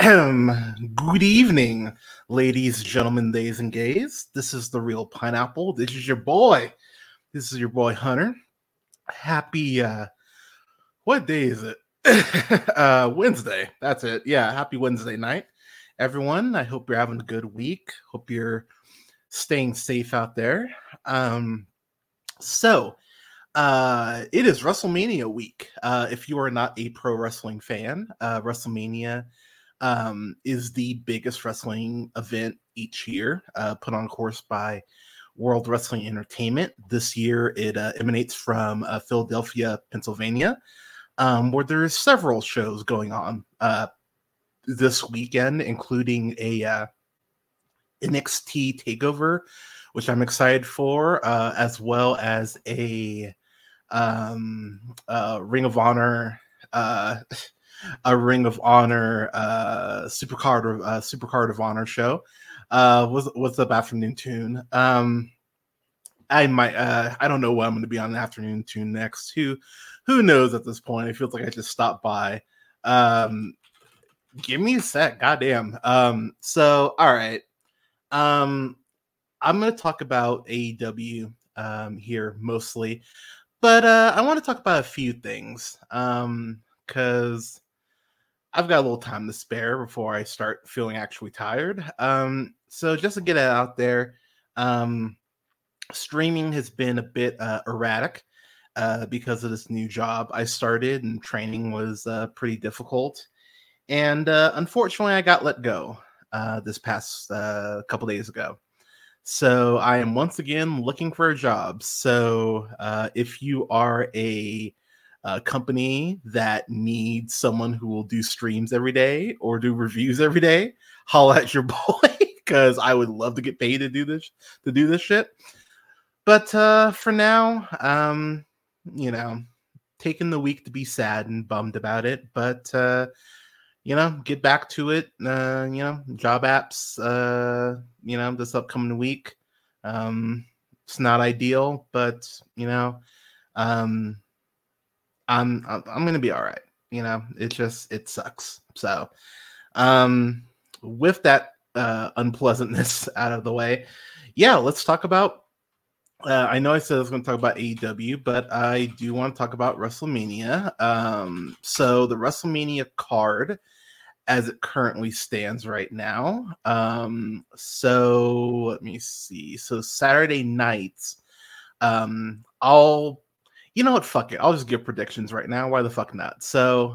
Good evening, ladies, gentlemen, days, and gays. This is the Real Pineapple. This is your boy. This is your boy Hunter. Happy what day is it? Wednesday. That's it. Yeah, happy Wednesday night, everyone. I hope you're having a good week. Hope you're staying safe out there. So it is WrestleMania week. If you are not a pro wrestling fan, WrestleMania is the biggest wrestling event each year, put on course by World Wrestling Entertainment. This year, it emanates from Philadelphia, Pennsylvania, where there's several shows going on this weekend, including a NXT Takeover, which I'm excited for, as well as a Ring of Honor. A Ring of Honor Supercard of Honor show. What's up, Afternoon Tune? I might I don't know what I'm going to be on the Afternoon Tune next. Who knows at this point? It feels like I just stopped by. Give me a sec, goddamn. So all right. I'm going to talk about AEW here mostly, but I want to talk about a few things because I've got a little time to spare before I start feeling actually tired. So just to get it out there, streaming has been a bit erratic because of this new job I started, and training was pretty difficult. And unfortunately, I got let go this past couple days ago. So I am once again looking for a job. So if you are a company that needs someone who will do streams every day or do reviews every day, holla at your boy, because I would love to get paid to do this shit. But for now, taking the week to be sad and bummed about it, but get back to it. Job apps, this upcoming week. It's not ideal, but I'm gonna be all right. It sucks. So with that unpleasantness out of the way, yeah, let's talk about I know I said I was going to talk about AEW, but I do want to talk about WrestleMania. So the WrestleMania card as it currently stands right now. So let me see. So Saturday nights, you know what? Fuck it. I'll just give predictions right now. Why the fuck not? So,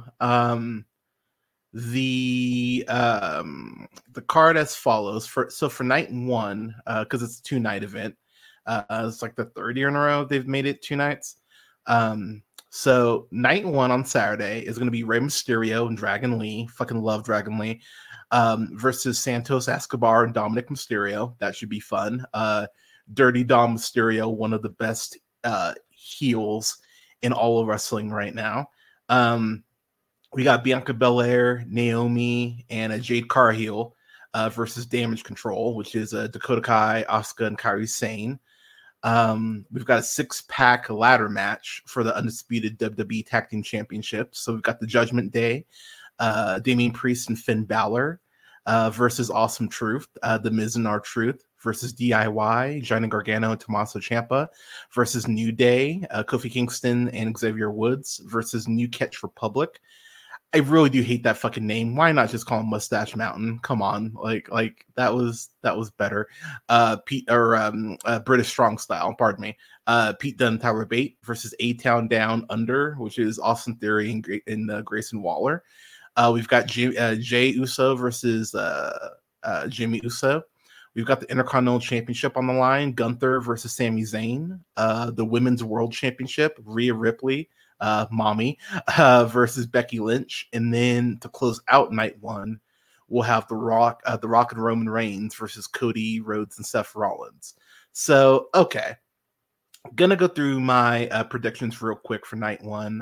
the card as follows. For night one, because it's a 2-night event. It's like the third year in a row they've made it 2 nights. So night one on Saturday is going to be Rey Mysterio and Dragon Lee. Fucking love Dragon Lee. Versus Santos Escobar and Dominic Mysterio. That should be fun. Dirty Dom Mysterio, one of the best heels in all of wrestling right now. We got Bianca Belair, Naomi, and a Jade Cargill versus Damage Control, which is Dakota Kai, Asuka, and Kairi Sane. We've got a 6-pack ladder match for the undisputed WWE Tag Team Championship. So we've got the Judgment Day, Damian Priest and Finn Balor versus Awesome Truth, The Miz and R-Truth versus DIY, Johnny Gargano and Tommaso Ciampa versus New Day, Kofi Kingston and Xavier Woods versus New Catch Republic. I really do hate that fucking name. Why not just call him Mustache Mountain? Come on, like that was better. British Strong Style. Pardon me. Pete Dunne, Tyler Bate versus A-Town Down Under, which is Austin Theory and Grayson Waller. We've got Jay Uso versus Jimmy Uso. We've got the Intercontinental Championship on the line. Gunther versus Sami Zayn. The Women's World Championship. Rhea Ripley, mommy, versus Becky Lynch. And then to close out night one, we'll have The Rock and Roman Reigns versus Cody Rhodes and Seth Rollins. So, okay. I'm going to go through my predictions real quick for night one.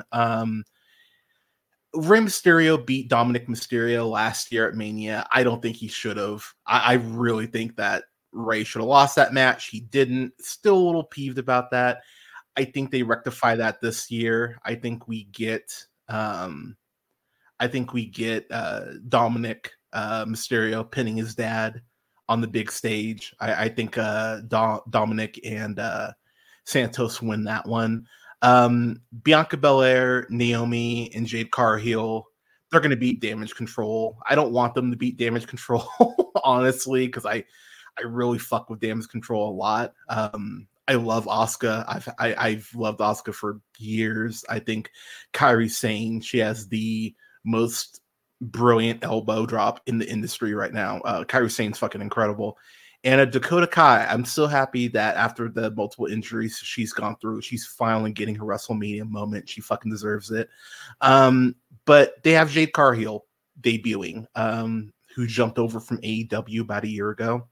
Rey Mysterio beat Dominic Mysterio last year at Mania. I don't think he should have. I really think that Rey should have lost that match. He didn't. Still a little peeved about that. I think they rectify that this year. I think we get Dominic Mysterio pinning his dad on the big stage. I think Dominic and Santos win that one. Bianca Belair, Naomi, and Jade Cargill, they're going to beat Damage Control. I don't want them to beat Damage Control, honestly, because I really fuck with Damage Control a lot. I love Asuka. I've loved Asuka for years. I think Kairi Sane, she has the most brilliant elbow drop in the industry right now. Kairi Sane's fucking incredible. And Dakota Kai, I'm so happy that after the multiple injuries she's gone through, she's finally getting her WrestleMania moment. She fucking deserves it. But they have Jade Cargill debuting, who jumped over from AEW about a year ago.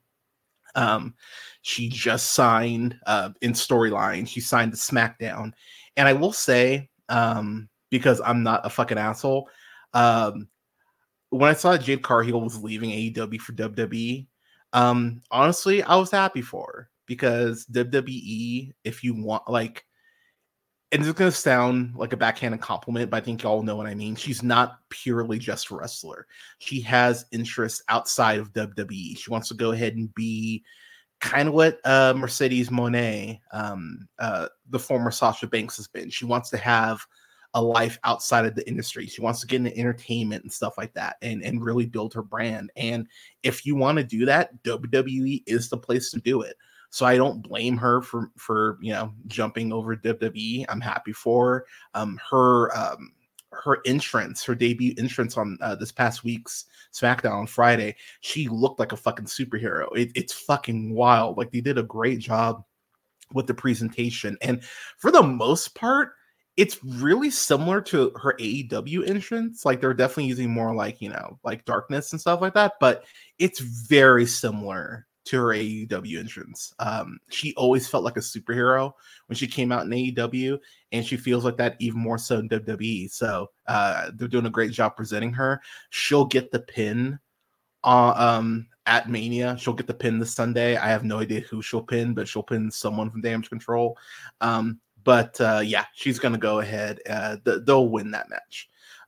She just signed in storyline. She signed to SmackDown. And I will say, because I'm not a fucking asshole, when I saw Jade Cargill was leaving AEW for WWE, honestly, I was happy for her because WWE, if you want, like, and it's going to sound like a backhanded compliment, but I think y'all know what I mean. She's not purely just a wrestler. She has interests outside of WWE. She wants to go ahead and be kind of what Mercedes Moné, the former Sasha Banks, has been. She wants to have a life outside of the industry. She wants to get into entertainment and stuff like that and really build her brand. And if you want to do that, WWE is the place to do it. So I don't blame her for jumping over WWE. I'm happy for her. Her entrance, her debut entrance on this past week's SmackDown on Friday, she looked like a fucking superhero. It's fucking wild. Like, they did a great job with the presentation. And for the most part, it's really similar to her AEW entrance. Like, they're definitely using more like darkness and stuff like that, but it's very similar to her AEW entrance. She always felt like a superhero when she came out in AEW, and she feels like that even more so in WWE. So they're doing a great job presenting her. She'll get the pin at Mania. She'll get the pin this Sunday. I have no idea who she'll pin, but she'll pin someone from Damage Control. But yeah, she's going to go ahead. They'll win that match.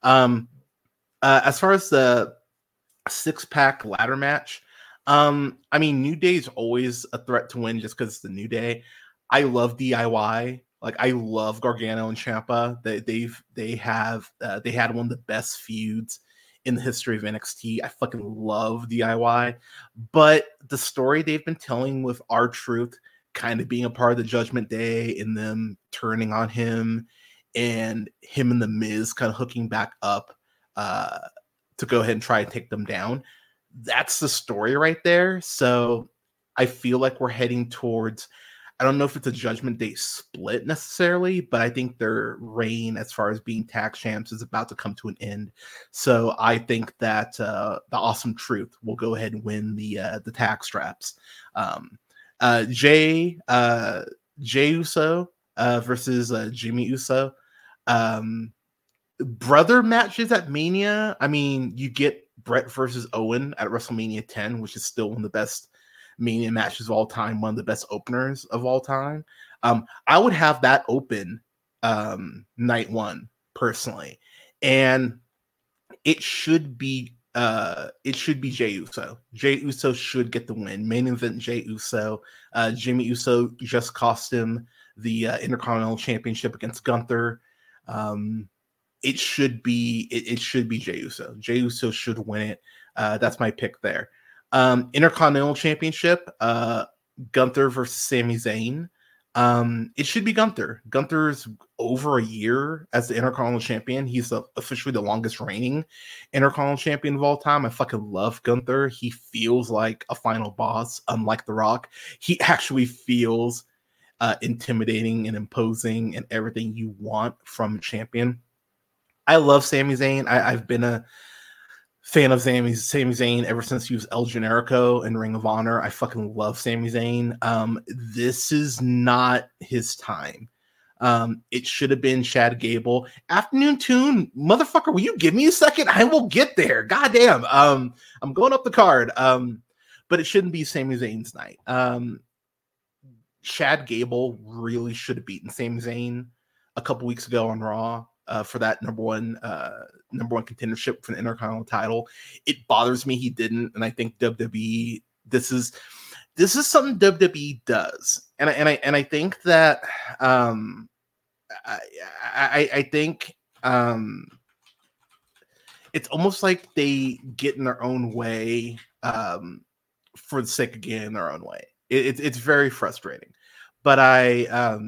As far as the 6-pack ladder match, I mean, New Day is always a threat to win just because it's the New Day. I love DIY. Like, I love Gargano and Ciampa. They had one of the best feuds in the history of NXT. I fucking love DIY. But the story they've been telling with R-Truth kind of being a part of the Judgment Day and them turning on him and him and The Miz kind of hooking back up to go ahead and try and take them down. That's the story right there. So I feel like we're heading towards, I don't know if it's a Judgment Day split necessarily, but I think their reign as far as being tag champs is about to come to an end. So I think that the Awesome Truth will go ahead and win the tag straps. Jay Uso versus Jimmy Uso. Brother matches at Mania. I mean, you get Brett versus Owen at WrestleMania 10, which is still one of the best Mania matches of all time, one of the best openers of all time. I would have that open night one personally, and it should be Jey Uso. Jey Uso should get the win. Main event Jey Uso. Jimmy Uso just cost him the Intercontinental Championship against Gunther. It should be Jey Uso. Jey Uso should win it. That's my pick there. Intercontinental Championship, Gunther versus Sami Zayn. It should be Gunther. Gunther's over a year as the Intercontinental Champion. He's officially the longest reigning Intercontinental Champion of all time. I fucking love Gunther. He feels like a final boss, unlike The Rock. He actually feels intimidating and imposing and everything you want from a champion. I love Sami Zayn. I've been a fan of Sami Zayn ever since he was El Generico in Ring of Honor. I fucking love Sami Zayn. This is not his time. It should have been Chad Gable. Afternoon Tune, motherfucker, will you give me a second? I will get there. Goddamn. I'm going up the card. But it shouldn't be Sami Zayn's night. Chad Gable really should have beaten Sami Zayn a couple weeks ago on Raw. for that number one contendership for the Intercontinental title. It bothers me he didn't, and I think WWE this is something WWE does, and I think that I think it's almost like they get in their own way for the sake of getting in their own way. It's very frustrating, but I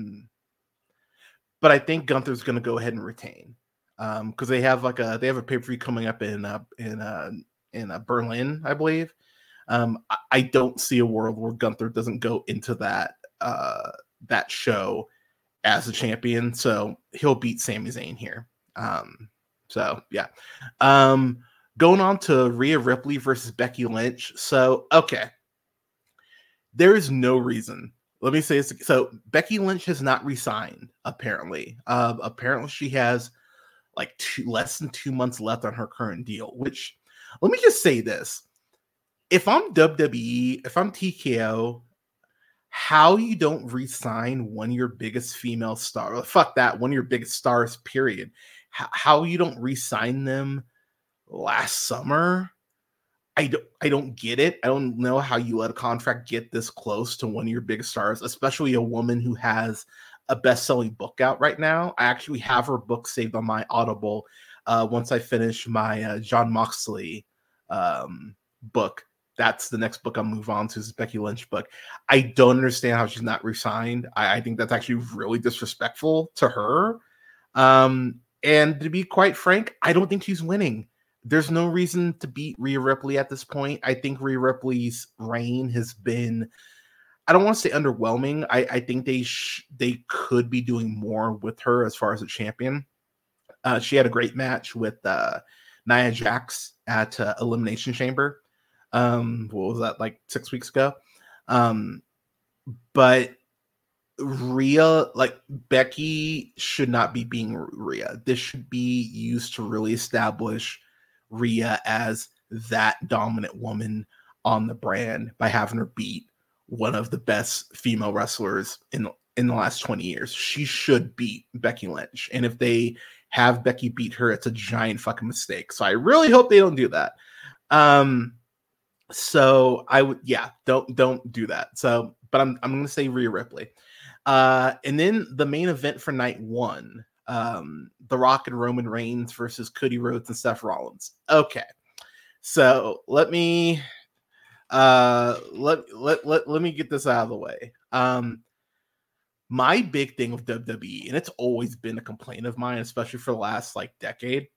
think Gunther's going to go ahead and retain because they have a pay-per-view coming up in Berlin, I believe. I don't see a world where Gunther doesn't go into that show as a champion, so he'll beat Sami Zayn here. So yeah. Going on to Rhea Ripley versus Becky Lynch. So okay, there is no reason. Let me say this. So Becky Lynch has not resigned. Apparently, apparently she has like less than 2 months left on her current deal. Which, let me just say this: if I'm WWE, if I'm TKO, how you don't re-sign one of your biggest female stars? Fuck that, one of your biggest stars. Period. How you don't re-sign them last summer? I don't get it. I don't know how you let a contract get this close to one of your biggest stars, especially a woman who has a best-selling book out right now. I actually have her book saved on my Audible. Once I finish my Jon Moxley book, that's the next book I'll move on to, is Becky Lynch book. I don't understand how she's not re-signed. I think that's actually really disrespectful to her. And to be quite frank, I don't think she's winning. There's no reason to beat Rhea Ripley at this point. I think Rhea Ripley's reign has been, I don't want to say underwhelming. I think they could be doing more with her as far as a champion. She had a great match with Nia Jax at Elimination Chamber. What was that, like 6 weeks ago? But Rhea, like Becky, should not be being Rhea. This should be used to really establish Rhea as that dominant woman on the brand by having her beat one of the best female wrestlers in the last 20 years. She should beat Becky Lynch. And if they have Becky beat her, it's a giant fucking mistake. So I really hope they don't do that. So I would, don't do that. So, but I'm going to say Rhea Ripley. And then the main event for night one, The Rock and Roman Reigns versus Cody Rhodes and Seth Rollins. Okay, so let me let me get this out of the way. My big thing with WWE, and it's always been a complaint of mine, especially for the last like decade,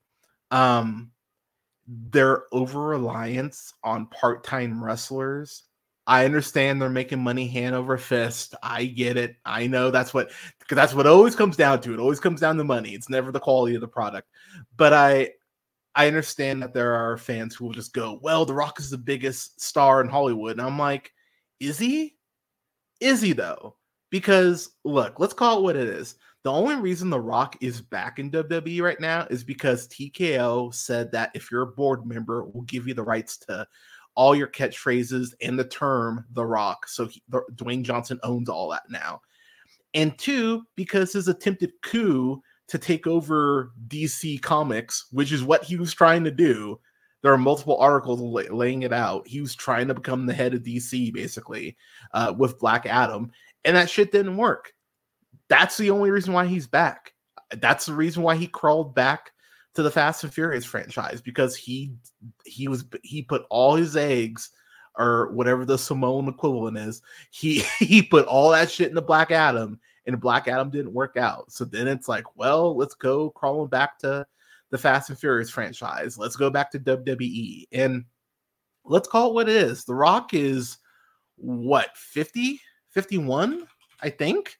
their over-reliance on part-time wrestlers. I understand they're making money hand over fist. I get it. I know that's what always comes down to. It always comes down to money. It's never the quality of the product. But I understand that there are fans who will just go, well, The Rock is the biggest star in Hollywood. And I'm like, is he? Is he though? Because look, let's call it what it is. The only reason The Rock is back in WWE right now is because TKO said that if you're a board member, we'll give you the rights to all your catchphrases and the term The Rock. So Dwayne Johnson owns all that now. And two, because his attempted coup to take over DC Comics, which is what he was trying to do. There are multiple articles laying it out. He was trying to become the head of DC, basically, with Black Adam. And that shit didn't work. That's the only reason why he's back. That's the reason why he crawled back to the Fast and Furious franchise, because he put all his eggs, or whatever the Samoan equivalent is, he put all that shit into Black Adam, and Black Adam didn't work out. So then it's like, well, let's go crawling back to the Fast and Furious franchise. Let's go back to WWE, and let's call it what it is. The Rock is what, 50, 51, I think.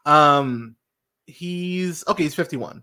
He's 51.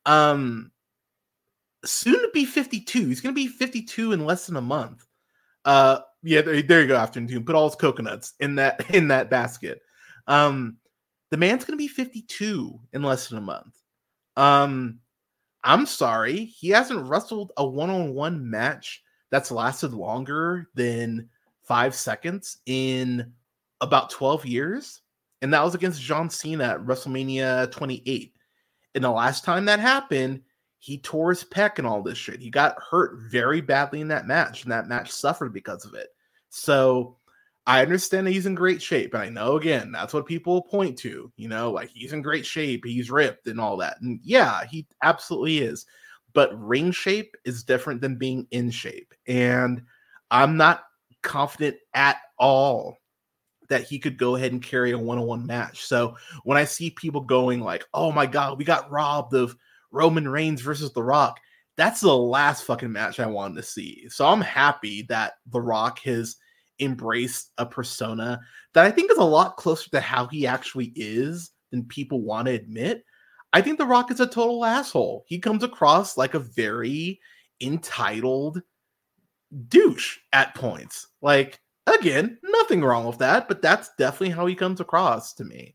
Soon to be 52. He's going to be 52 in less than a month. There you go, Afternoon. Put all his coconuts in that basket. The man's going to be 52 in less than a month. I'm sorry, he hasn't wrestled a one-on-one match that's lasted longer than 5 seconds in about 12 years. And that was against John Cena at WrestleMania 28. And the last time that happened, he tore his pec and all this shit. He got hurt very badly in that match, and that match suffered because of it. So I understand that he's in great shape. And I know, again, that's what people point to, you know, like he's in great shape, he's ripped and all that. And yeah, he absolutely is. But ring shape is different than being in shape. And I'm not confident at all that he could go ahead and carry a one-on-one match. So when I see people going like, oh my God, we got robbed of Roman Reigns versus The Rock, that's the last fucking match I wanted to see. So I'm happy that The Rock has embraced a persona that I think is a lot closer to how he actually is than people want to admit. I think The Rock is a total asshole. He comes across like a very entitled douche at points. Like, again, nothing wrong with that, but that's definitely how he comes across to me.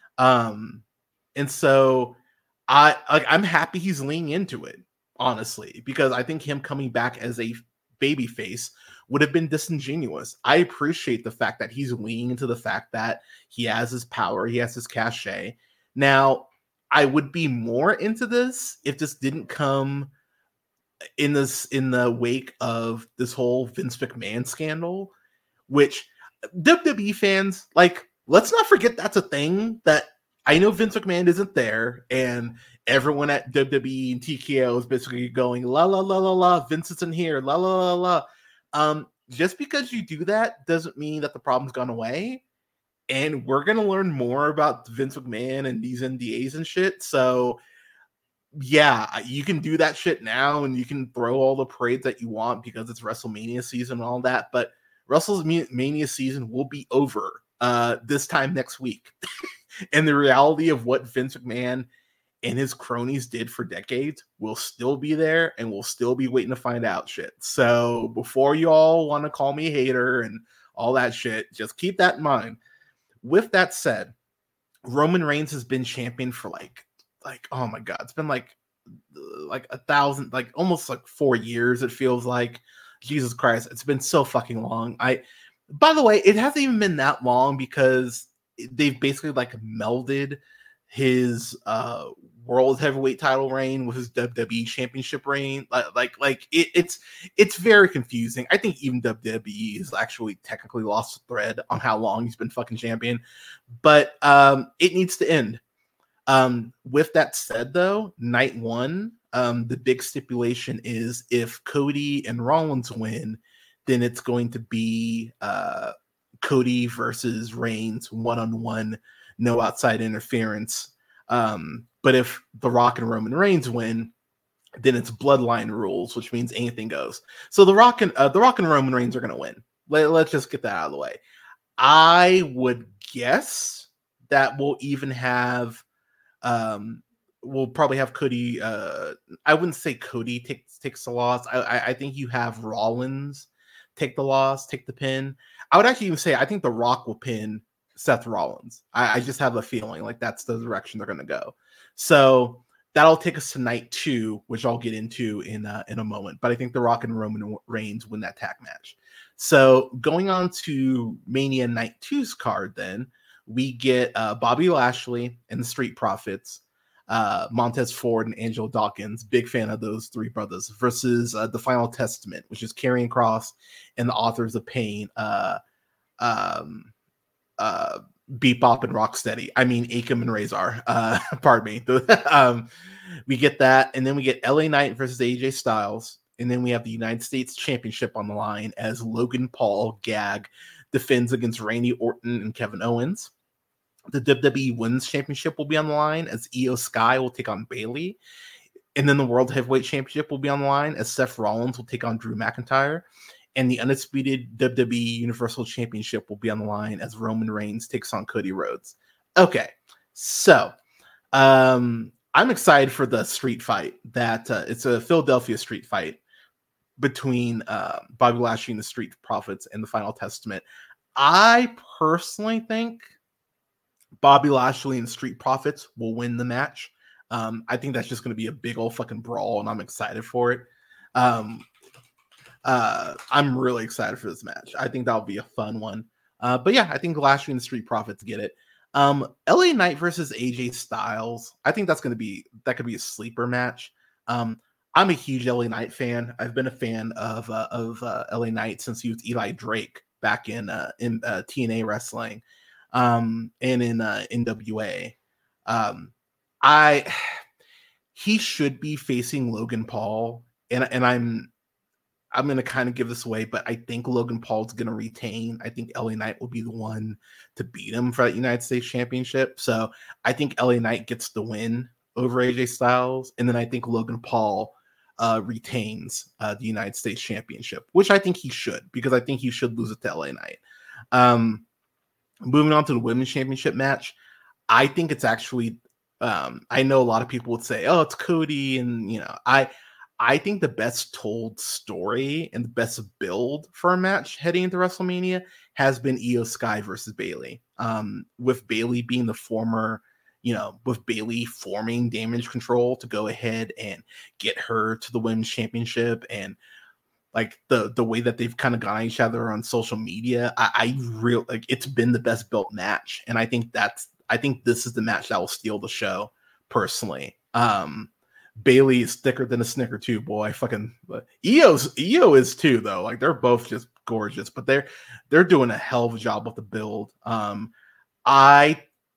And so I'm happy he's leaning into it, honestly, because I think him coming back as a baby face would have been disingenuous. I appreciate the fact that he's leaning into the fact that he has his power, he has his cachet. Now, I would be more into this if this didn't come in the wake of this whole Vince McMahon scandal, which WWE fans, like, let's not forget that's a thing. That I know Vince McMahon isn't there, and everyone at WWE and TKO is basically going la la la la la. Vince isn't here, la la la la. Just because you do that doesn't mean that the problem's gone away. And we're gonna learn more about Vince McMahon and these NDAs and shit. So yeah, you can do that shit now, and you can throw all the parades that you want because it's WrestleMania season and all that. But WrestleMania season will be over this time next week. And the reality of what Vince McMahon and his cronies did for decades will still be there, and we'll still be waiting to find out shit. So before you all want to call me a hater and all that shit, just keep that in mind. With that said, Roman Reigns has been champion for like oh my God, it's been like 1,000, like almost like 4 years. It feels like, Jesus Christ, it's been so fucking long. By the way, it hasn't even been that long because they've basically like melded his world heavyweight title reign with his WWE championship reign. It's very confusing. I think even WWE has actually technically lost the thread on how long he's been fucking champion, but it needs to end. With that said, though, night one, the big stipulation is if Cody and Rollins win, then it's going to be Cody versus Reigns one-on-one, no outside interference. But if The Rock and Roman Reigns win, then it's bloodline rules, which means anything goes. So The Rock and Roman Reigns are going to win. Let's just get that out of the way. I would guess that we'll even have, we'll probably have Cody. I wouldn't say Cody takes the loss. I think you have Rollins take the loss, take the pin. I would actually even say I think The Rock will pin Seth Rollins. I just have a feeling like that's the direction they're going to go. So that'll take us to night two, which I'll get into in a moment. But I think The Rock and Roman Reigns win that tag match. So going on to Mania Night 2's card, then we get Bobby Lashley and the Street Profits, Montez Ford and Angelo Dawkins, big fan of those three brothers, versus the Final Testament, which is Karrion Kross and the Authors of Pain, Bebop and Rocksteady. I mean, Akam and Razor. Pardon me. We get that, and then we get LA Knight versus AJ Styles, and then we have the United States Championship on the line as Logan Paul Gag defends against Randy Orton and Kevin Owens. The WWE Women's Championship will be on the line as Io Sky will take on Bayley. And then the World Heavyweight Championship will be on the line as Seth Rollins will take on Drew McIntyre. And the undisputed WWE Universal Championship will be on the line as Roman Reigns takes on Cody Rhodes. Okay, so I'm excited for the street fight. That it's a Philadelphia street fight between Bobby Lashley and the Street Profits and the Final Testament. I personally think Bobby Lashley and Street Profits will win the match. I think that's just going to be a big old fucking brawl, and I'm excited for it. I'm really excited for this match. I think that'll be a fun one. But yeah, I think Lashley and the Street Profits get it. LA Knight versus AJ Styles. I think that could be a sleeper match. I'm a huge LA Knight fan. I've been a fan of LA Knight since he was Eli Drake back in TNA wrestling, and in NWA. He should be facing Logan Paul, and I'm going to kind of give this away, but I think Logan Paul's going to retain. I think LA Knight will be the one to beat him for that United States Championship. So I think LA Knight gets the win over AJ Styles, and then I think Logan Paul retains the United States Championship, which I think he should, because I think he should lose it to LA Knight. Moving on to the Women's Championship match, I think it's actually, I know a lot of people would say, oh, it's Cody, and I think the best told story and the best build for a match heading into WrestleMania has been Io Sky versus Bayley. With Bayley being the former, with Bayley forming Damage Control to go ahead and get her to the Women's Championship, and like the way that they've kind of gone at each other on social media, I really like, it's been the best built match, and I think this is the match that will steal the show personally. Bayley is thicker than a Snicker too, boy. Fucking Io is too, though. Like, they're both just gorgeous, but they're doing a hell of a job with the build. I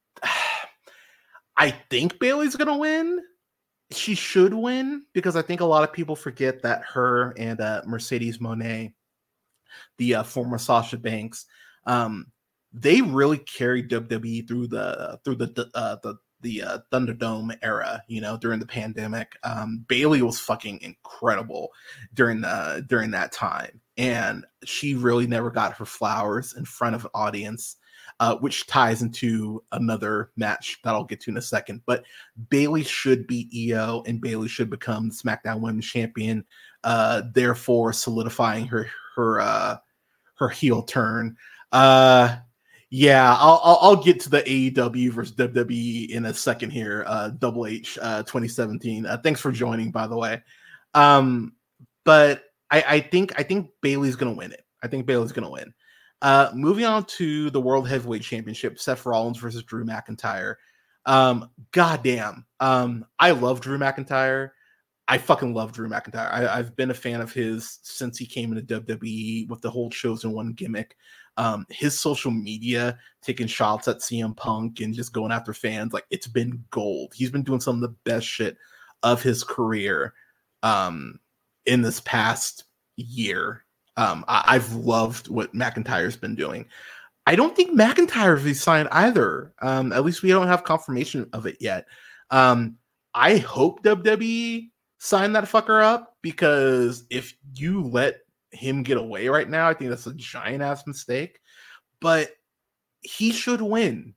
think Bayley's gonna win. She should win, because I think a lot of people forget that her and Mercedes Moné, the former Sasha Banks, they really carried WWE through the Thunderdome era, during the pandemic. Bayley was fucking incredible during that time, and she really never got her flowers in front of an audience, which ties into another match that I'll get to in a second. But Bayley should beat Io, and Bayley should become SmackDown Women's Champion, therefore solidifying her heel turn. Yeah, I'll get to the AEW versus WWE in a second here. Double H 2017. Thanks for joining, by the way. But I think Bayley's gonna win it. I think Bayley's gonna win. Moving on to the World Heavyweight Championship, Seth Rollins versus Drew McIntyre. Goddamn. I love Drew McIntyre. I fucking love Drew McIntyre. I've been a fan of his since he came into WWE with the whole Chosen One gimmick. His social media, taking shots at CM Punk and just going after fans, like, it's been gold. He's been doing some of the best shit of his career in this past year. I've loved what McIntyre's been doing. I don't think McIntyre is signed either. At least we don't have confirmation of it yet. I hope WWE signed that fucker up, because if you let him get away right now, I think that's a giant ass mistake. But he should win.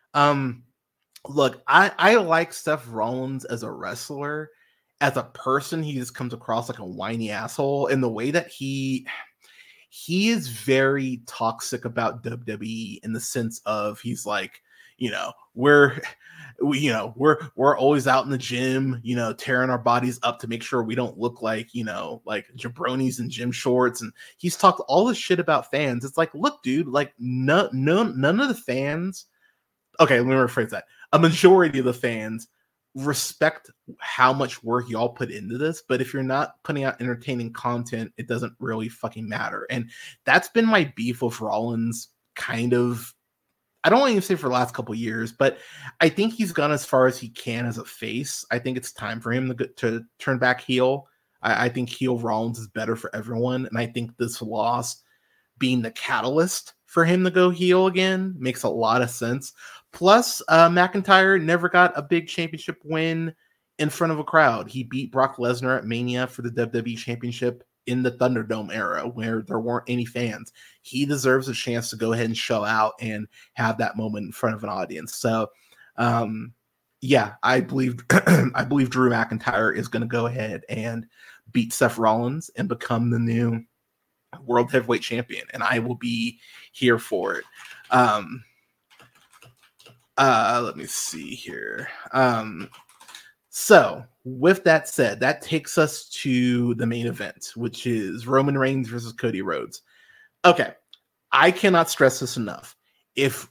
Look, I like Seth Rollins as a wrestler. As a person, he just comes across like a whiny asshole, and the way that he is very toxic about WWE, in the sense of, he's like, we're always out in the gym, tearing our bodies up to make sure we don't look like, like jabronis in gym shorts. And he's talked all this shit about fans. It's like, look, dude, like, none of the fans. Okay, let me rephrase that. A majority of the fans respect how much work y'all put into this, but if you're not putting out entertaining content, it doesn't really fucking matter. And that's been my beef with Rollins, kind of. I don't want to say for the last couple of years, but I think he's gone as far as he can as a face. I think it's time for him to turn back heel. I think heel Rollins is better for everyone, and I think this loss being the catalyst for him to go heel again makes a lot of sense. Plus, McIntyre never got a big championship win in front of a crowd. He beat Brock Lesnar at Mania for the WWE Championship in the Thunderdome era, where there weren't any fans. He deserves a chance to go ahead and show out and have that moment in front of an audience. So, yeah, I believe Drew McIntyre is going to go ahead and beat Seth Rollins and become the new World Heavyweight Champion, and I will be here for it. Let me see here. So, with that said, that takes us to the main event, which is Roman Reigns versus Cody Rhodes. Okay, I cannot stress this enough. If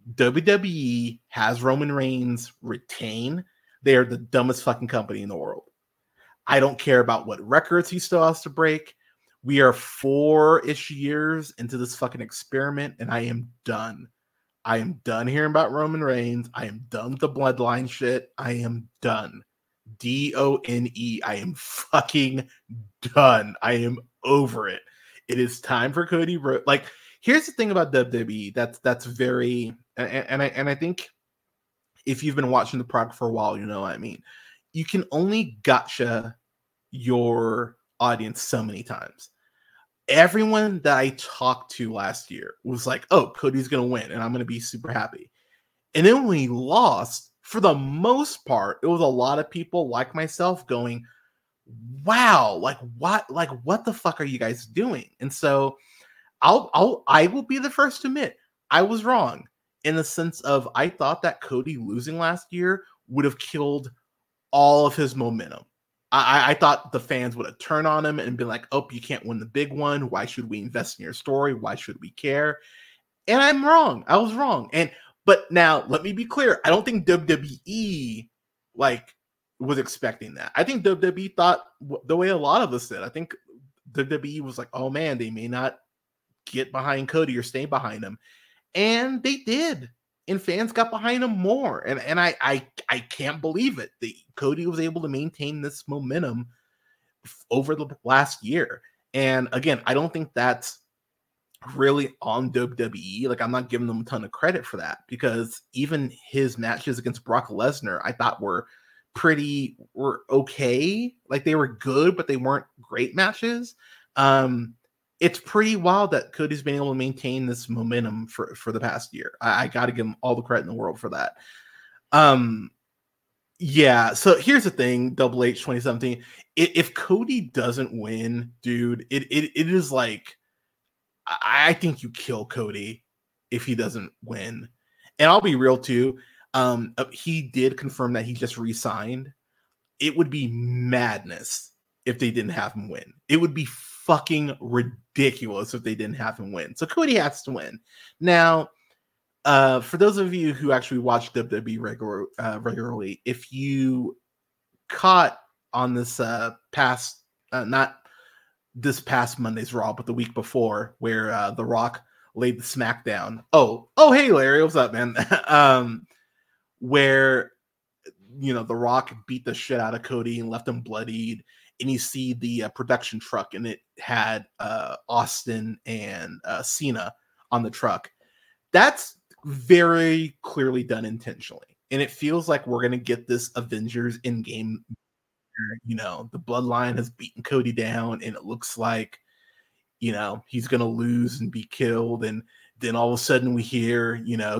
WWE has Roman Reigns retain, they are the dumbest fucking company in the world. I don't care about what records he still has to break. We are 4-ish years into this fucking experiment, and I am done. I am done hearing about Roman Reigns. I am done with the bloodline shit. I am done. DONE. I am fucking done. I am over it. It is time for Cody Rhodes. Like, here's the thing about WWE that's very, and I think if you've been watching the product for a while, you know what I mean. You can only gotcha your audience so many times. Everyone that I talked to last year was like, oh, Cody's going to win and I'm going to be super happy. And then when he lost, for the most part, it was a lot of people like myself going, wow, like what the fuck are you guys doing? And so I will be the first to admit I was wrong in the sense of I thought that Cody losing last year would have killed all of his momentum. I thought the fans would have turned on him and been like, oh, you can't win the big one. Why should we invest in your story? Why should we care? And I'm wrong. I was wrong. But now let me be clear. I don't think WWE was expecting that. I think WWE thought the way a lot of us did. I think WWE was like, oh man, they may not get behind Cody or stay behind him. And they did. And fans got behind him more. And I can't believe it. Cody was able to maintain this momentum over the last year. And again, I don't think that's really on WWE. Like, I'm not giving them a ton of credit for that, because even his matches against Brock Lesnar, I thought were okay. Like, they were good, but they weren't great matches. It's pretty wild that Cody's been able to maintain this momentum for the past year. I got to give him all the credit in the world for that. Yeah, so here's the thing, Double H 2017. If Cody doesn't win, dude, it is like, I think you kill Cody if he doesn't win. And I'll be real too. He did confirm that he just re-signed. It would be madness if they didn't have him win. It would be fucking ridiculous if they didn't have him win. So Cody has to win. Now, for those of you who actually watch WWE regularly, if you caught on this not this past Monday's Raw, but the week before, where The Rock laid the smackdown. Oh, hey Larry, what's up, man? Where, The Rock beat the shit out of Cody and left him bloodied, and you see the production truck, and it had Austin and Cena on the truck. That's very clearly done intentionally, and it feels like we're gonna get this Avengers Endgame. The bloodline has beaten Cody down, and it looks like, he's gonna lose and be killed, and then all of a sudden we hear,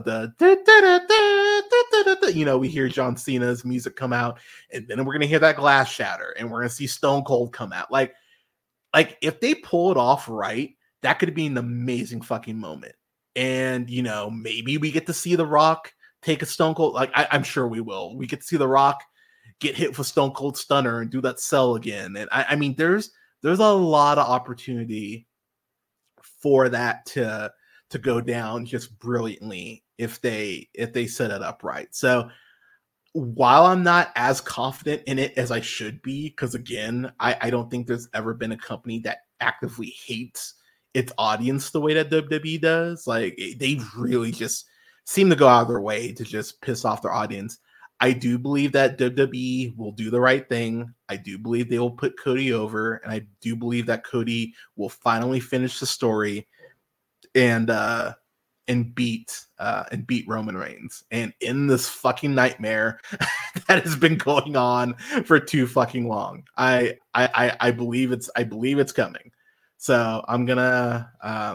we hear John Cena's music come out, and then we're gonna hear that glass shatter, and we're gonna see Stone Cold come out. Like if they pull it off right, that could be an amazing fucking moment. And maybe we get to see The Rock take a Stone Cold. Like, I'm sure we will. We get to see The Rock get hit with a Stone Cold Stunner and do that sell again. And I mean, there's a lot of opportunity for that to go down just brilliantly if they set it up right. So while I'm not as confident in it as I should be, because again, I don't think there's ever been a company that actively hates its audience the way that WWE does. Like, they really just seem to go out of their way to just piss off their audience. I do believe that WWE will do the right thing. I do believe they will put Cody over, and I do believe that Cody will finally finish the story and beat Roman Reigns and end this fucking nightmare that has been going on for too fucking long. I believe it's coming. So I'm gonna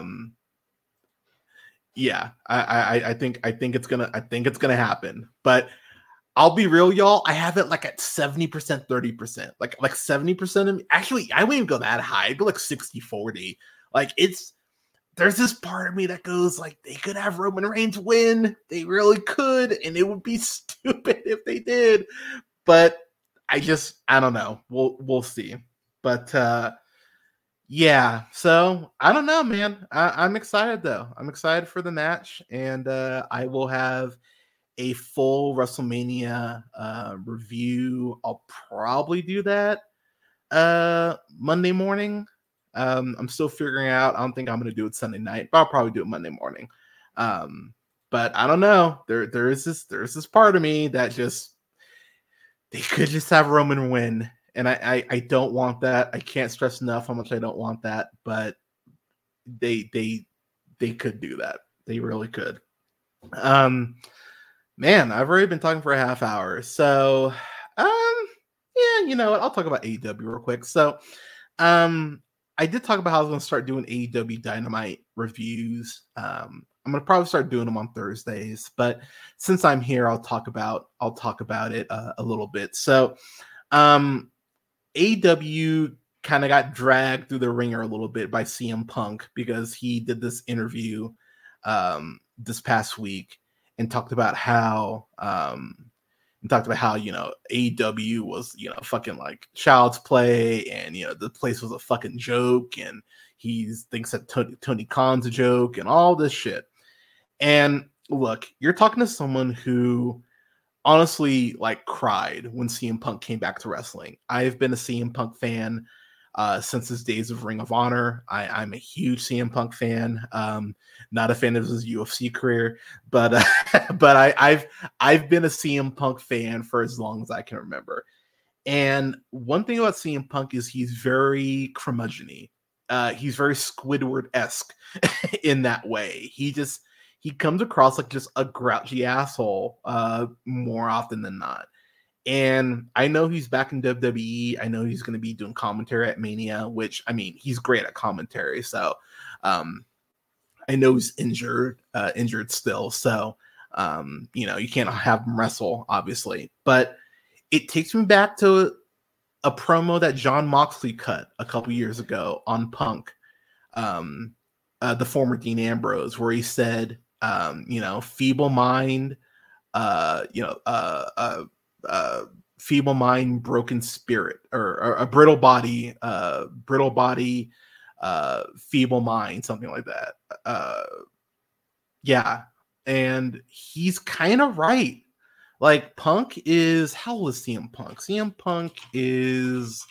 I think it's gonna happen. But I'll be real, y'all. I have it like at 70%, 30%. Like 70% of me. Actually, I wouldn't even go that high. I'd go like 60-40. Like, there's this part of me that goes like, they could have Roman Reigns win. They really could, and it would be stupid if they did. But I don't know. We'll see. But Yeah, so I don't know, man. I'm excited though. I'm excited for the match, and I will have a full WrestleMania review. I'll probably do that Monday morning. I'm still figuring out. I don't think I'm gonna do it Sunday night, but I'll probably do it Monday morning. Um, but I don't know. There's this part of me that just they could just have Roman win. And I don't want that. I can't stress enough how much I don't want that, but they could do that. They really could. Um Man, I've already been talking for a half hour. So yeah, you know what? I'll talk about AEW real quick. So I did talk about how I was gonna start doing AEW Dynamite reviews. I'm gonna probably start doing them on Thursdays, but since I'm here, I'll talk about it a little bit. So AEW kind of got dragged through the ringer a little bit by CM Punk because he did this interview this past week and talked about how AEW was fucking like child's play, and the place was a fucking joke, and he thinks that Tony Khan's a joke and all this shit. And look, you're talking to someone who honestly like cried when CM Punk came back to wrestling. I've been a CM Punk fan since his days of Ring of Honor. I'm a huge CM Punk fan. Not a fan of his UFC career, but I've been a CM Punk fan for as long as I can remember. And one thing about CM Punk is he's very curmudgeon-y. He's very Squidward-esque in that way. He comes across like just a grouchy asshole more often than not. And I know he's back in WWE. I know he's going to be doing commentary at Mania, which, I mean, he's great at commentary. So I know he's injured still. So, you can't have him wrestle, obviously. But it takes me back to a promo that Jon Moxley cut a couple years ago on Punk, the former Dean Ambrose, where he said, feeble mind, feeble mind, broken spirit, or a brittle body, feeble mind, something like that. Yeah, and he's kind of right. Like, Punk is, how old is CM Punk? CM Punk is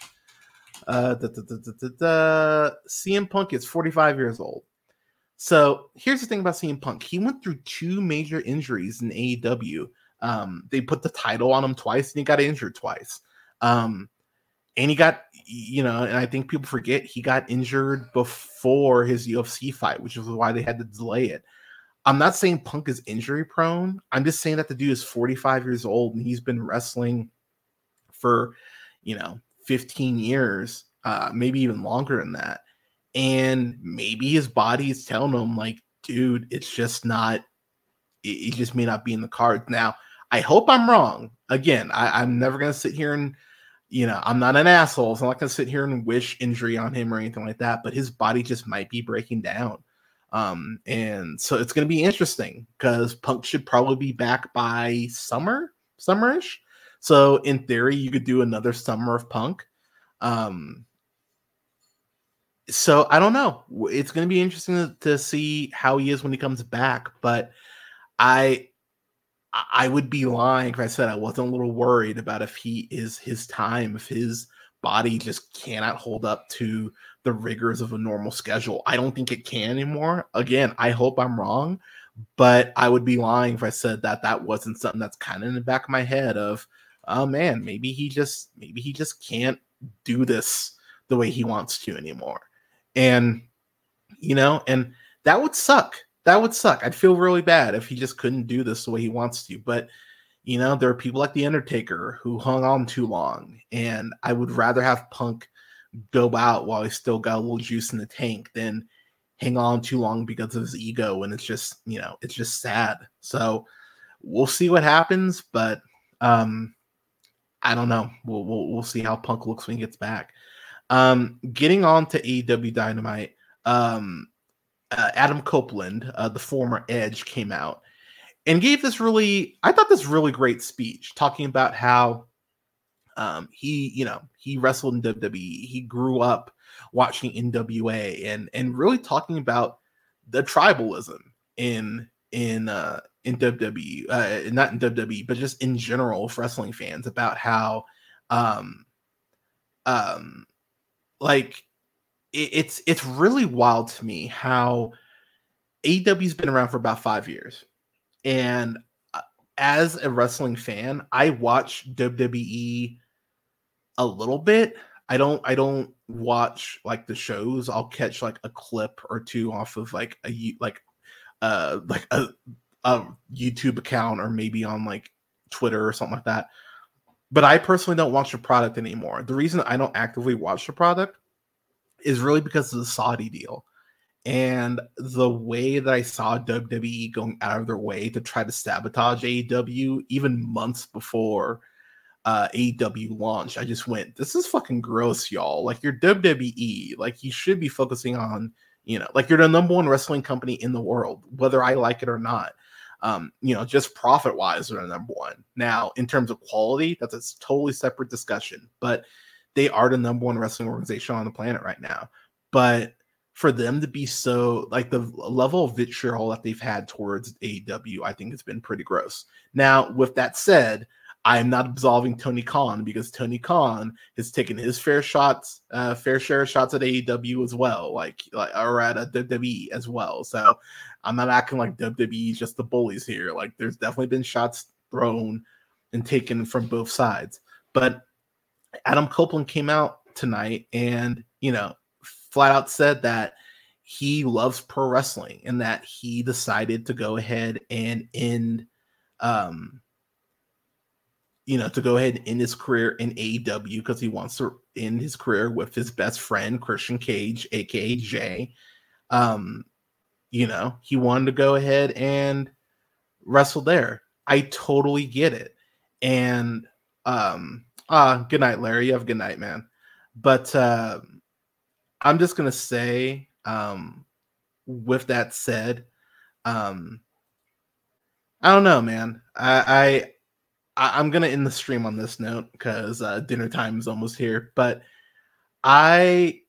CM Punk is 45 years old. So here's the thing about CM Punk. He went through two major injuries in AEW. They put the title on him twice, and he got injured twice. And he got, and I think people forget he got injured before his UFC fight, which is why they had to delay it. I'm not saying Punk is injury prone. I'm just saying that the dude is 45 years old and he's been wrestling for, 15 years, maybe even longer than that. And maybe his body is telling him, like, dude, it's just not, it just may not be in the cards. Now, I hope I'm wrong. Again, I'm never going to sit here and, I'm not an asshole. So I'm not going to sit here and wish injury on him or anything like that, but his body just might be breaking down. And so it's going to be interesting because Punk should probably be back by summerish. So in theory, you could do another summer of Punk. So I don't know. It's going to be interesting to see how he is when he comes back. But I would be lying if I said I wasn't a little worried about if he is his time, if his body just cannot hold up to the rigors of a normal schedule. I don't think it can anymore. Again, I hope I'm wrong, but I would be lying if I said that wasn't something that's kind of in the back of my head of, oh man, maybe he just can't do this the way he wants to anymore. And and that would suck. That would suck. I'd feel really bad if he just couldn't do this the way he wants to. But there are people like The Undertaker who hung on too long, and I would rather have Punk go out while he's still got a little juice in the tank than hang on too long because of his ego. And it's just, it's just sad. So we'll see what happens, but I don't know. We'll see how Punk looks when he gets back. Getting on to AEW Dynamite, Adam Copeland, the former Edge, came out and gave this really great speech talking about how He wrestled in WWE. He grew up watching NWA and really talking about the tribalism in WWE, not in WWE, but just in general for wrestling fans, about how um um like it's really wild to me how AEW's been around for about 5 years. And as a wrestling fan, I watch WWE a little bit. I don't watch like the shows. I'll catch like a clip or two off of like a YouTube account, or maybe on like Twitter or something like that. But I personally don't watch the product anymore. The reason I don't actively watch the product is really because of the Saudi deal. And the way that I saw WWE going out of their way to try to sabotage AEW even months before AEW launch, I just went, this is fucking gross, y'all. Like, you're WWE. Like, you should be focusing on, like, you're the number one wrestling company in the world, whether I like it or not. Just profit wise, they're the number one. Now, in terms of quality, that's a totally separate discussion, but they are the number one wrestling organization on the planet right now. But for them to be so, like, the level of vitriol that they've had towards AEW, I think has been pretty gross. Now, with that said, I am not absolving Tony Khan, because Tony Khan has taken his fair share of shots at AEW as well, or at a WWE as well. So I'm not acting like WWE is just the bullies here. Like, there's definitely been shots thrown and taken from both sides. But Adam Copeland came out tonight and, flat out said that he loves pro wrestling and that he decided to go ahead and end his career in AEW because he wants to end his career with his best friend, Christian Cage, aka Jay. He wanted to go ahead and wrestle there. I totally get it. And good night, Larry. You have a good night, man. But I'm just gonna say, with that said, I don't know, man. I'm gonna end the stream on this note because dinner time is almost here. But I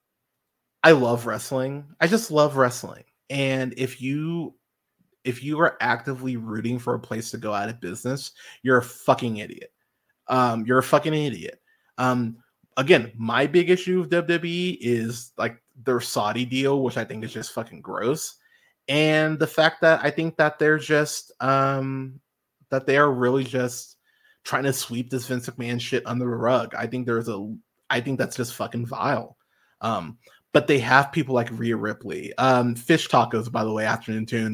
love wrestling. I just love wrestling. And if you are actively rooting for a place to go out of business, you're a fucking idiot. You're a fucking idiot. Again, my big issue with WWE is like their Saudi deal, which I think is just fucking gross. And the fact that I think that they're just that they are really just trying to sweep this Vince McMahon shit under the rug. I think that's just fucking vile. But they have people like Rhea Ripley, Fish Tacos, by the way, afternoon tune.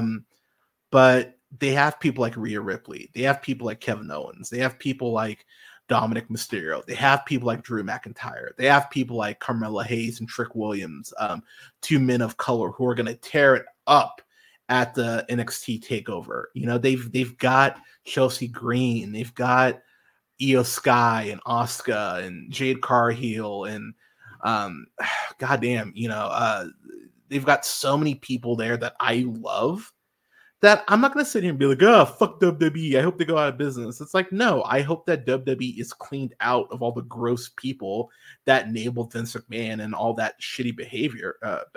But they have people like Rhea Ripley. They have people like Kevin Owens. They have people like Dominic Mysterio. They have people like Drew McIntyre. They have people like Carmella Hayes and Trick Williams, two men of color who are going to tear it up at the NXT takeover. They've got Chelsea Green. They've got Io Sky and Asuka and Jade Cargill and goddamn, they've got so many people there that I love, that I'm not going to sit here and be like, oh, fuck WWE. I hope they go out of business. It's like, no, I hope that WWE is cleaned out of all the gross people that enabled Vince McMahon and all that shitty behavior.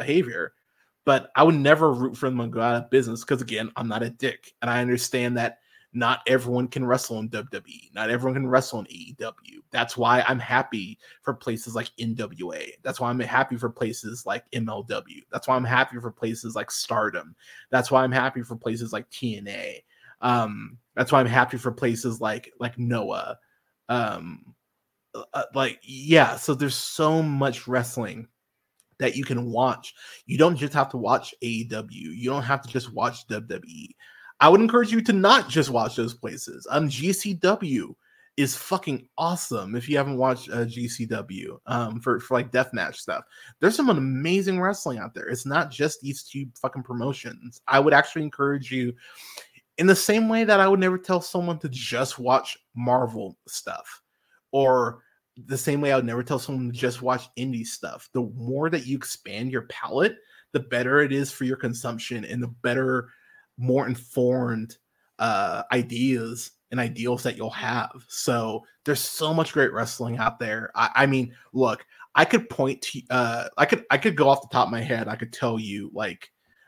But I would never root for them to go out of business because, again, I'm not a dick. And I understand that not everyone can wrestle in WWE. Not everyone can wrestle in AEW. That's why I'm happy for places like NWA. That's why I'm happy for places like MLW. That's why I'm happy for places like Stardom. That's why I'm happy for places like TNA. That's why I'm happy for places like Noah. So there's so much wrestling that you can watch. You don't just have to watch AEW. You don't have to just watch WWE. I would encourage you to not just watch those places. GCW is fucking awesome if you haven't watched GCW for like deathmatch stuff. There's some amazing wrestling out there. It's not just these two fucking promotions. I would actually encourage you, in the same way that I would never tell someone to just watch Marvel stuff, or the same way I would never tell someone to just watch indie stuff. The more that you expand your palette, the better it is for your consumption, and the better, more informed ideas and ideals that you'll have. So there's so much great wrestling out there. I mean, look, I could point to I could go off the top of my head. I could tell you like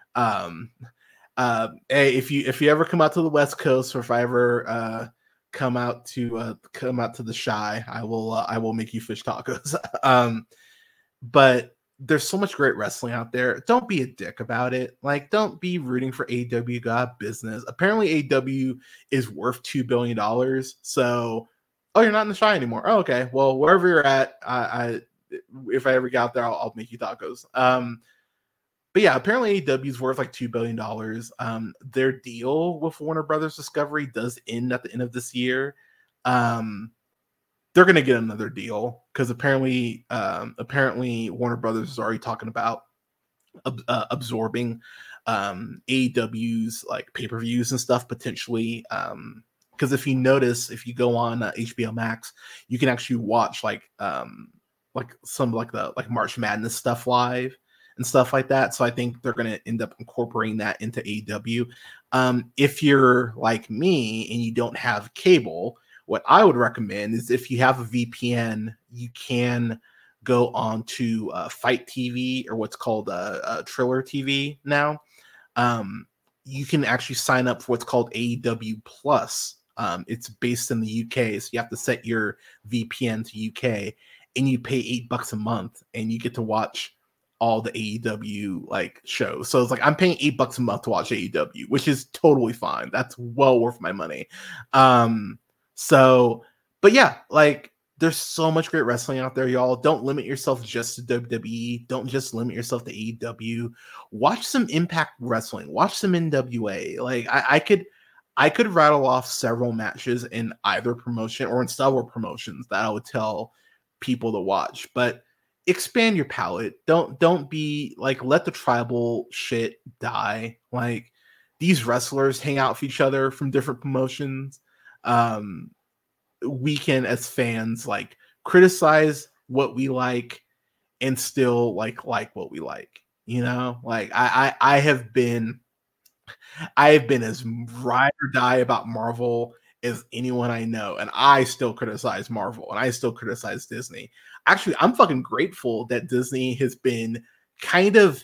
hey, if you ever come out to the West Coast, or if I ever come out to the Shy, I will make you fish tacos. But there's so much great wrestling out there. Don't be a dick about it. Like, don't be rooting for AEW. Got business. Apparently, AEW is worth $2 billion. So, oh, you're not in the Shy anymore. Oh, okay. Well, wherever you're at, if I ever get out there, I'll make you tacos. But yeah, apparently AEW is worth like $2 billion. Their deal with Warner Brothers Discovery does end at the end of this year. They're going to get another deal because apparently Warner Brothers is already talking about absorbing AEW's like pay-per-views and stuff potentially. Because if you notice, if you go on HBO Max, you can actually watch like some like the like March Madness stuff live and stuff like that. So I think they're going to end up incorporating that into AEW. If you're like me and you don't have cable, what I would recommend is if you have a VPN, you can go on to Fight TV, or what's called Triller TV now. You can actually sign up for what's called AEW Plus. It's based in the UK, so you have to set your VPN to UK, and you pay $8 a month, and you get to watch all the AEW like shows. So it's like I'm paying $8 a month to watch AEW, which is totally fine. That's well worth my money. So, but yeah, like there's so much great wrestling out there, y'all. Don't limit yourself just to WWE. Don't just limit yourself to AEW. Watch some Impact Wrestling. Watch some NWA. Like I could rattle off several matches in either promotion or in several promotions that I would tell people to watch. But expand your palette. Don't be like, let the tribal shit die. Like, these wrestlers hang out with each other from different promotions. We can, as fans, like criticize what we like and still like what we like, you know. Like I have been as ride or die about Marvel as anyone I know, and I still criticize Marvel and I still criticize Disney. Actually, I'm fucking grateful that Disney has been kind of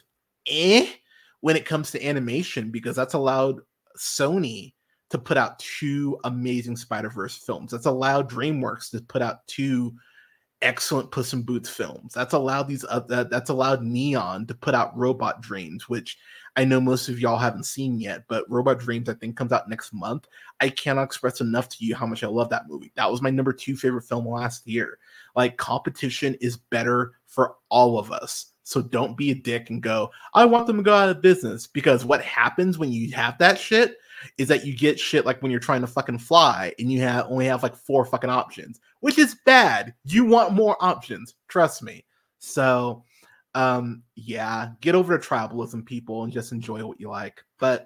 when it comes to animation, because that's allowed Sony to put out 2 amazing Spider-Verse films. That's allowed DreamWorks to put out 2 excellent Puss in Boots films. That's allowed that's allowed Neon to put out Robot Dreams, which I know most of y'all haven't seen yet, but Robot Dreams I think comes out next month. I cannot express enough to you how much I love that movie. That was my number 2 favorite film last year. Like, competition is better for all of us. So don't be a dick and go, I want them to go out of business, because what happens when you have that shit is that you get shit like when you're trying to fucking fly and you only have like 4 fucking options, which is bad. You want more options, trust me. So yeah, get over the tribalism, people, and just enjoy what you like. But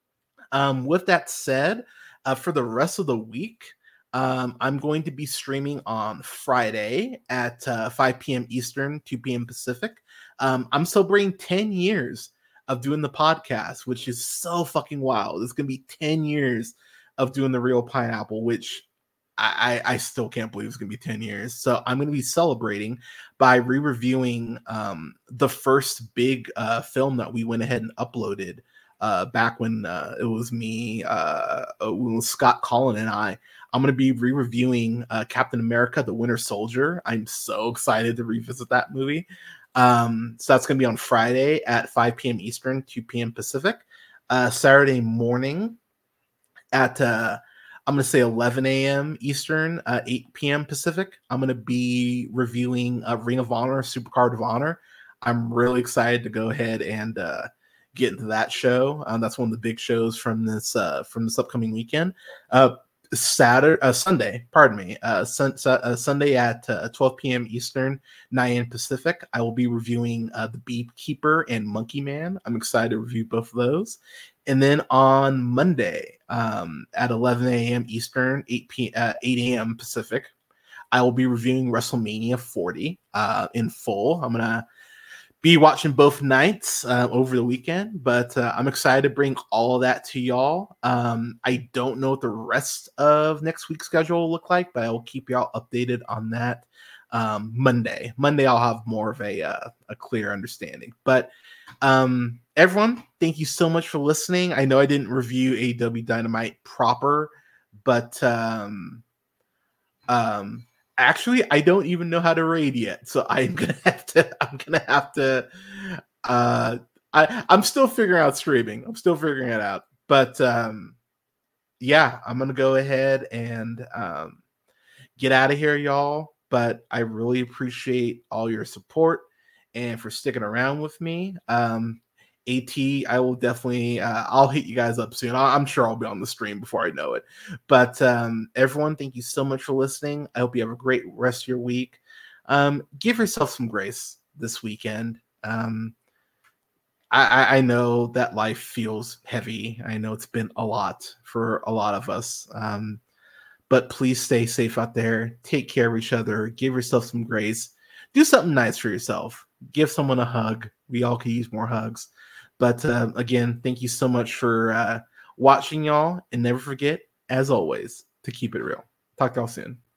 with that said, for the rest of the week, I'm going to be streaming on Friday at 5 p.m. Eastern, 2 p.m. Pacific. I'm celebrating 10 years of doing the podcast, which is so fucking wild. It's going to be 10 years of doing the Real Pineapple, which I still can't believe it's going to be 10 years. So I'm going to be celebrating by re-reviewing the first big film that we went ahead and uploaded back when it was me, when Scott Collin and I. I'm going to be re-reviewing Captain America, The Winter Soldier. I'm so excited to revisit that movie. So that's going to be on Friday at 5 p.m. Eastern, 2 p.m. Pacific. Saturday morning at I'm going to say 11 a.m. Eastern, 8 p.m. Pacific. I'm going to be reviewing Ring of Honor, Supercard of Honor. I'm really excited to go ahead and get into that show. That's one of the big shows from this upcoming weekend. Sunday at 12 p.m. Eastern, 9 a.m. Pacific. I will be reviewing The Beekeeper and Monkey Man. I'm excited to review both of those. And then on Monday at 11 a.m. Eastern, 8 a.m. Pacific, I will be reviewing WrestleMania 40 in full. I'm going to be watching both nights over the weekend, but I'm excited to bring all of that to y'all. I don't know what the rest of next week's schedule will look like, but I will keep y'all updated on that Monday. Monday, I'll have more of a clear understanding. But everyone, thank you so much for listening. I know I didn't review AEW Dynamite proper, but actually, I don't even know how to raid yet, so I'm gonna have to. I'm still figuring out streaming. I'm still figuring it out, but yeah, I'm gonna go ahead and get out of here, y'all. But I really appreciate all your support and for sticking around with me. AT, I will definitely I'll hit you guys up soon. I'm sure I'll be on the stream before I know it. But everyone, thank you so much for listening. I hope you have a great rest of your week. Give yourself some grace this weekend. I know that life feels heavy. I know it's been a lot for a lot of us. But please stay safe out there. Take care of each other. Give yourself some grace. Do something nice for yourself. Give someone a hug. We all could use more hugs. But again, thank you so much for watching, y'all. And never forget, as always, to keep it real. Talk to y'all soon.